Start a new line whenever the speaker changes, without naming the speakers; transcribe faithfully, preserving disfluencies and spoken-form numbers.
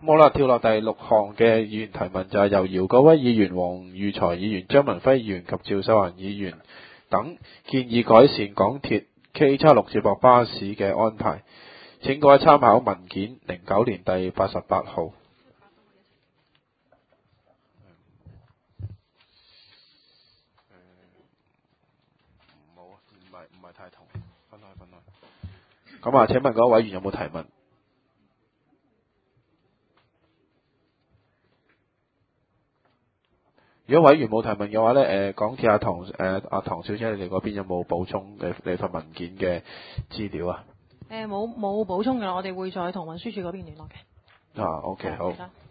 好啦，跳落第六項嘅議員提問就係由姚國威議員、黃裕財議員、張文輝議員及趙秀華議員等建議改善港鐵 K 七六接駁巴士嘅安排。請各位參考文件零九年第八十八號。冇啊，唔係唔係太同，分開分開。咁啊，請問嗰位委員有冇提問？如果委員冇提問嘅話咧，誒港鐵阿唐誒阿唐小姐，你哋嗰邊有冇補充嘅你份文件嘅資料啊？
誒冇冇補充㗎，我哋會再同運輸署嗰邊聯絡嘅。
啊，OK 好。